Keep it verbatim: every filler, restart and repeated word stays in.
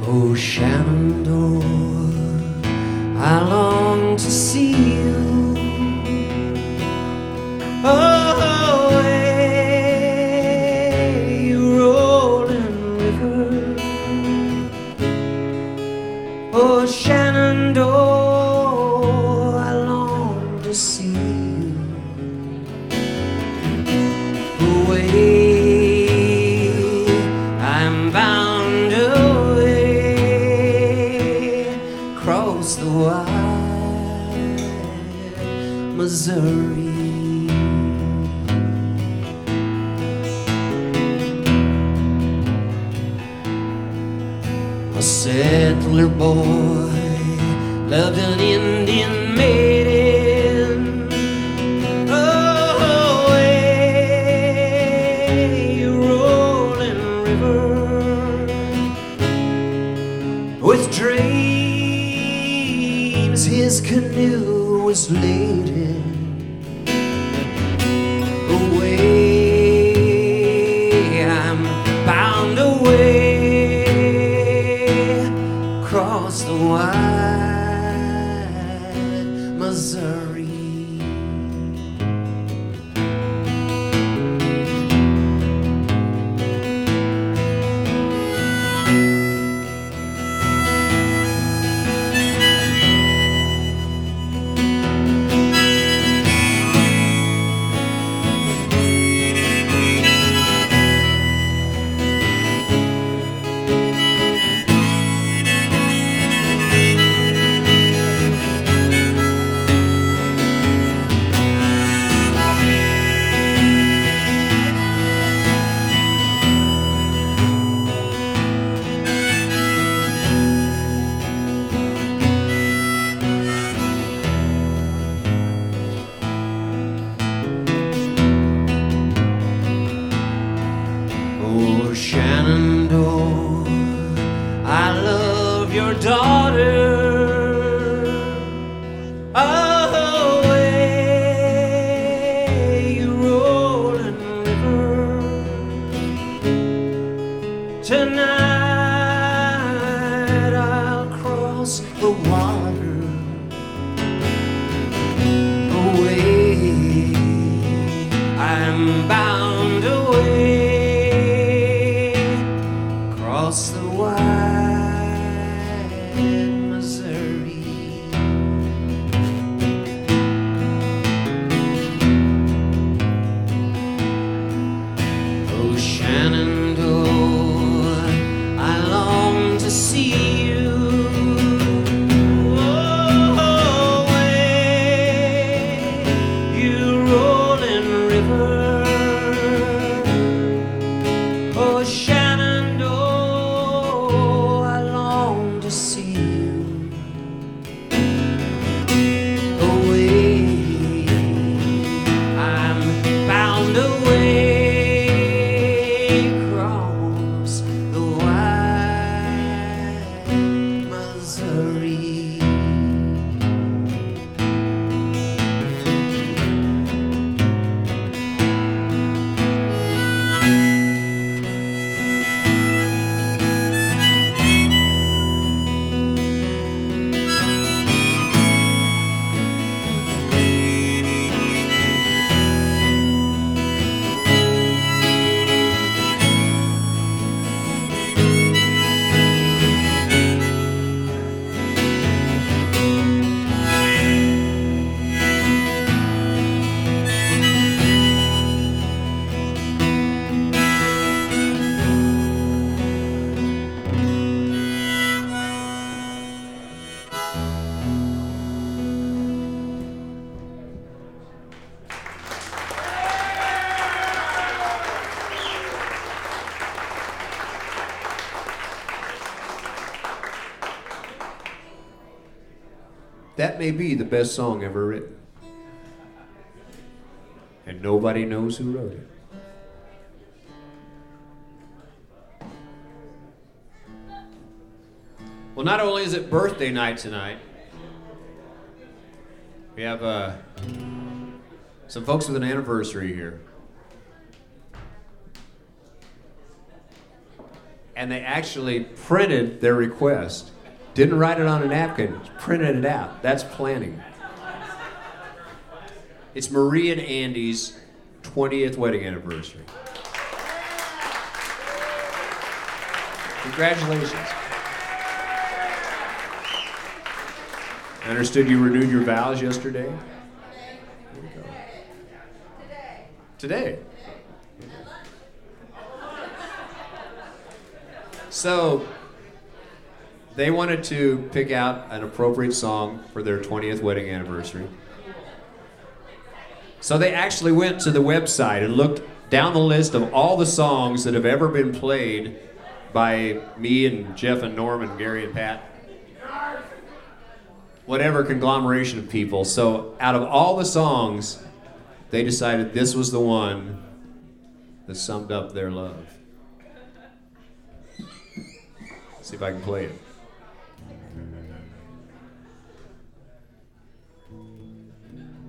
Oh, Shenandoah, I long to see you. Oh, hey, you rolling river. Oh, Shenandoah, I long to see you. Away, I'm bound away across the wide Missouri. A settler boy loved an Indian maiden. Oh, hey, you rolling river, with dreams his canoe was laden. Away, I'm bound away across the wide Missouri. Oh, Shenandoah, I love your daughter. Oh, hey, you rolling river. Tonight I'll cross the water. Away, I'm bound away across the wide Missouri. Oh, Shenandoah, I long to see you. Oh, hey, you rolling river. Oh, Shenandoah, I long to see you. Away, I'm bound away across the wide Missouri. That may be the best song ever written. And nobody knows who wrote it. Well, not only is it birthday night tonight, we have uh, some folks with an anniversary here. and they actually printed their request. Didn't write it on a napkin, printed it out. That's planning. It's Marie and Andy's twentieth wedding anniversary. Congratulations. I understood you renewed your vows yesterday. There you go. Today. Today. So, they wanted to pick out an appropriate song for their twentieth wedding anniversary. So they actually went to the website and looked down the list of all the songs that have ever been played by me and Jeff and Norm and Gary and Pat. Whatever conglomeration of people. So out of all the songs, they decided this was the one that summed up their love. See if I can play it.